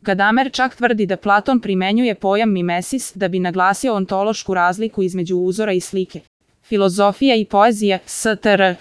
Gadamer čak tvrdi da Platon primenjuje pojam mimesis da bi naglasio ontološku razliku između uzora i slike. Filozofija i poezija, STR.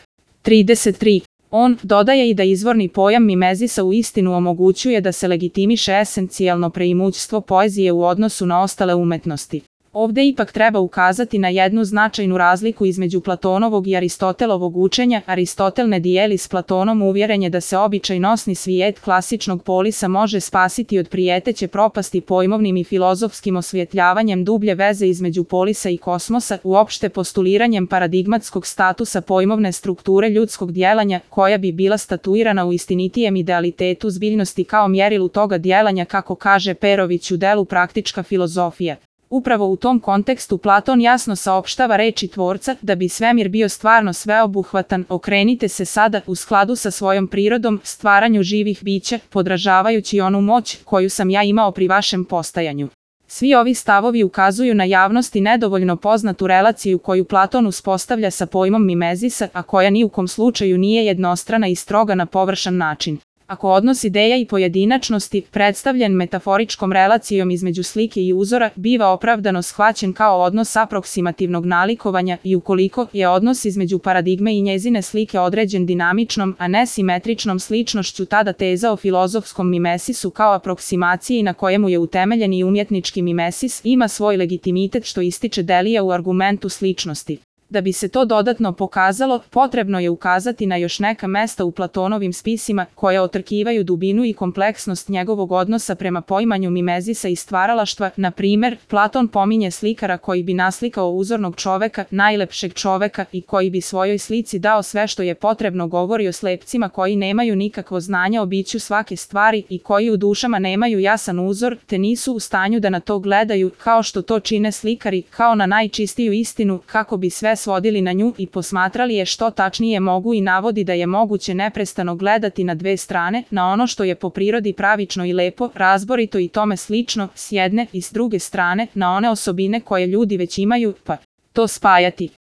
33. On dodaje i da izvorni pojam mimezisa uistinu omogućuje da se legitimiše esencijalno preimućstvo poezije u odnosu na ostale umetnosti. Ovde ipak treba ukazati na jednu značajnu razliku između Platonovog i Aristotelovog učenja. Aristotel ne dijeli s Platonom uvjerenje da se običaj nosni svijet klasičnog polisa može spasiti od prijeteće propasti pojmovnim i filozofskim osvjetljavanjem dublje veze između polisa i kosmosa, uopšte postuliranjem paradigmatskog statusa pojmovne strukture ljudskog djelanja, koja bi bila statuirana u istinitijem idealitetu zbiljnosti kao mjerilu toga djelanja, kako kaže Perović u delu Praktička filozofija. Upravo u tom kontekstu Platon jasno saopštava reči tvorca: da bi svemir bio stvarno sveobuhvatan, okrenite se sada, u skladu sa svojom prirodom, stvaranju živih bića, podražavajući onu moć koju sam ja imao pri vašem postajanju. Svi ovi stavovi ukazuju na javnosti nedovoljno poznatu relaciju koju Platon uspostavlja sa pojmom mimezisa, a koja ni u kom slučaju nije jednostrana i stroga na površan način. Ako odnos ideja i pojedinačnosti, predstavljen metaforičkom relacijom između slike i uzora, biva opravdano shvaćen kao odnos aproksimativnog nalikovanja i ukoliko je odnos između paradigme i njezine slike određen dinamičnom, a ne simetričnom sličnošću, tada teza o filozofskom mimesisu kao aproksimaciji na kojemu je utemeljen i umjetnički mimesis ima svoj legitimitet, što ističe Delija u argumentu sličnosti. Da bi se to dodatno pokazalo, potrebno je ukazati na još neka mesta u Platonovim spisima, koje otrkivaju dubinu i kompleksnost njegovog odnosa prema poimanju mimezisa i stvaralaštva. Na primer, Platon pominje slikara koji bi naslikao uzornog čoveka, najlepšeg čoveka, i koji bi svojoj slici dao sve što je potrebno. Govori o slepcima koji nemaju nikakvo znanje o biću svake stvari i koji u dušama nemaju jasan uzor, te nisu u stanju da na to gledaju, kao što to čine slikari, kao na najčistiju istinu, kako bi sve svodili na nju i posmatrali je što tačnije mogu, i navodi da je moguće neprestano gledati na dve strane, na ono što je po prirodi pravično i lepo, razborito i tome slično, s jedne i s druge strane, na one osobine koje ljudi već imaju, pa to spajati.